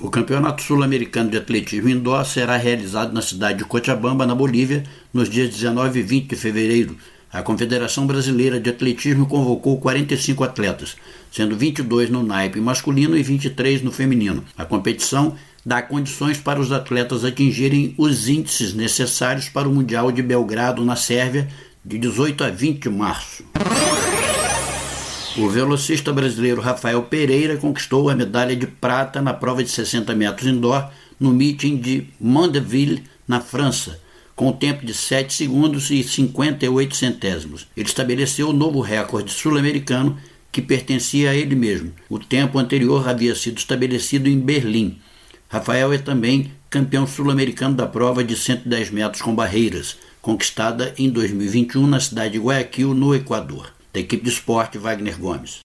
O Campeonato Sul-Americano de Atletismo Indoor será realizado na cidade de Cochabamba, na Bolívia, nos dias 19 e 20 de fevereiro. A Confederação Brasileira de Atletismo convocou 45 atletas, sendo 22 no naipe masculino e 23 no feminino. A competição dá condições para os atletas atingirem os índices necessários para o Mundial de Belgrado, na Sérvia, de 18 a 20 de março. O velocista brasileiro Rafael Pereira conquistou a medalha de prata na prova de 60 metros indoor no meeting de Mandeville, na França, com tempo de 7 segundos e 58 centésimos. Ele estabeleceu o novo recorde sul-americano que pertencia a ele mesmo. O tempo anterior havia sido estabelecido em Berlim. Rafael é também campeão sul-americano da prova de 110 metros com barreiras, conquistada em 2021 na cidade de Guayaquil, no Equador. Da equipe de esporte, Wagner Gomes.